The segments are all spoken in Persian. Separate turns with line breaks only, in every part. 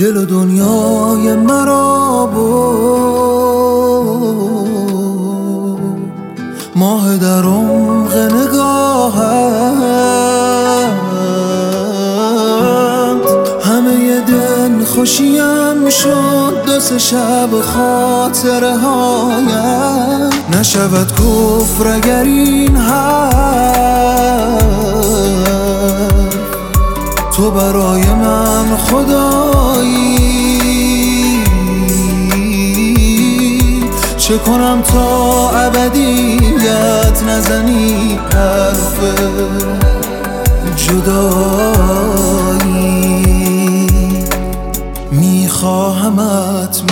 دل و دنیای مرا بود، ماه در عمق نگاهت، همه دل خوشیم شد دو سه شب خاطره هایت. نشود کفر اگر این حرف تو برای من خدایی، چه کنم تا ابدیت نزنی حرف جدایی. میخواهمت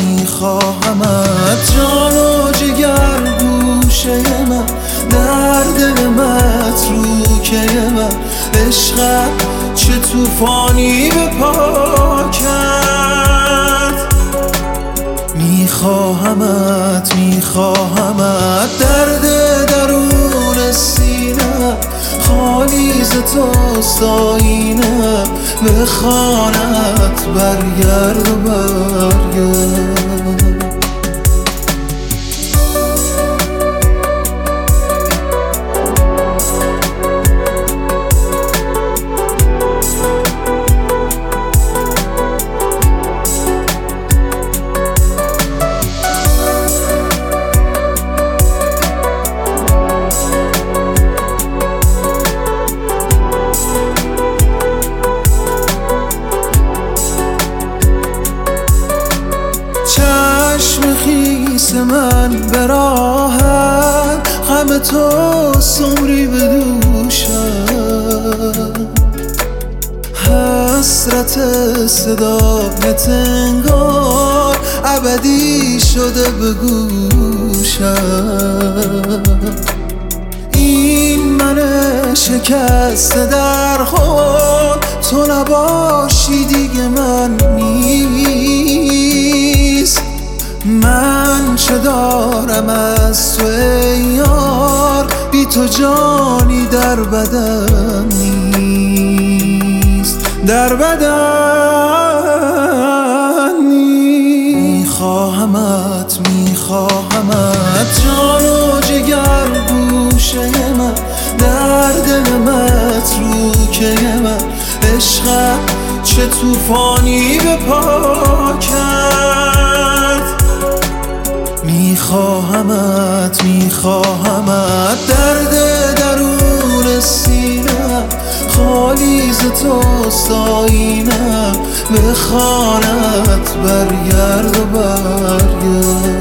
جان و جگر گوشه من، در دل متروکه من، عشقت چه توفانی به پا کرد. میخواهمت درد درون سینه، خالی ز توست آینه، به خانت برگرد و برگرد. چشم خیس من به راحت، غم تو سمری به دوشم، حسرت صدایت انگار ابدی شده به گوشم. این من شکسته در خود، تو نباشی دیگه من نیست. من چه دارم از تو ای یار، بی تو جانی در بدن نیست، در بدن نیست. میخواهمت جان و جگر گوشه من، در دل متروکه من، عشقت چه توفانی به پا کرد. میخواهمت درد درون سینه، خالی ز توست آینه، به خانت برگرد و برگرد.